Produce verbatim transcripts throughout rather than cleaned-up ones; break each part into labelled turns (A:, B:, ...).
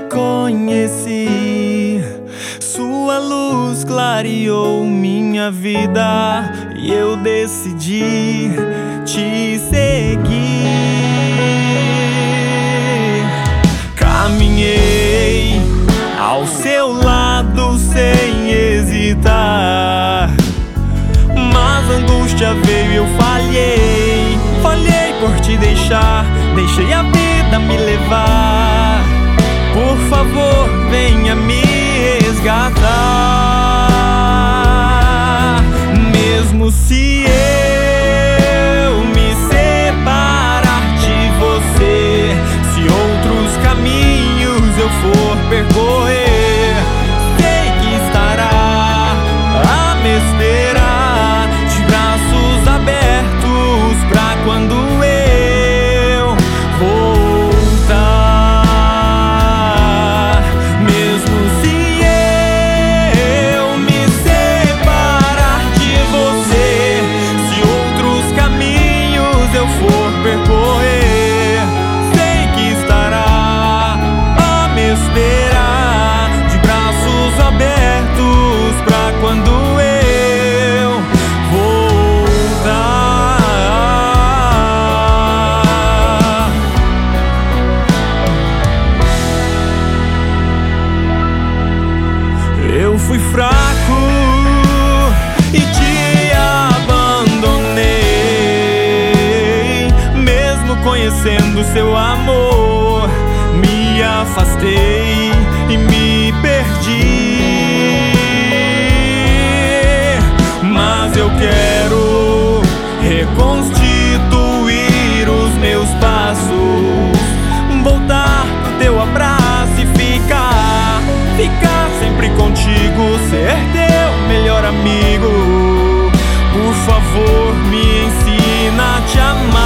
A: conheci, sua luz clareou minha vida e eu decidi te seguir. Caminhei ao seu lado sem hesitar, mas a angústia veio e eu falhei. Falhei por te deixar, deixei a vida me levar. Por favor, venha me resgatar. Mesmo se eu me separar de você, se outros caminhos eu for percorrer, sei que estará a me esperar, de braços abertos pra quando eu voltar. Mesmo se eu me separar de você, se outros caminhos eu for percorrer, sei que estará a me esperar, de braços abertos pra quando eu voltar. Eu fui fraco e te abandonei, mesmo conhecendo seu amor. Me afastei e me perdi, mas eu quero reconstituir os meus passos, voltar pro teu abraço e ficar, ficar sempre contigo, ser teu melhor amigo. Por favor, me ensina a te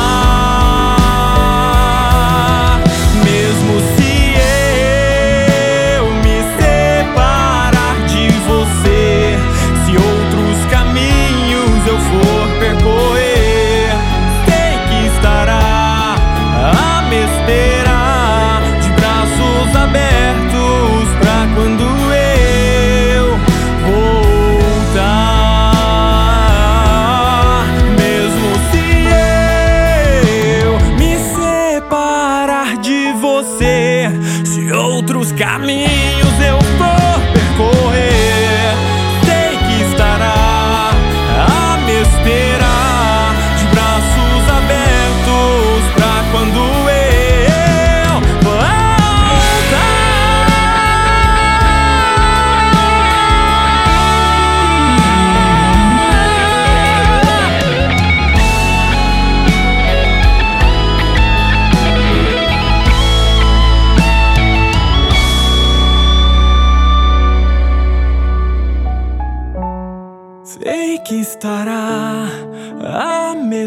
A: amar. Mesmo se eu me separar de você, se outros caminhos eu for percorrer, sei que estará a me esperar, de braços abertos pra quando eu voltar. Mesmo se eu me separar de você, se outros caminhos eu for percorrer, sei que estará a me esperar, de braços abertos pra quando eu sei que estará a me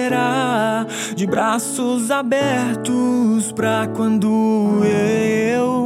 A: esperar, de braços abertos pra quando eu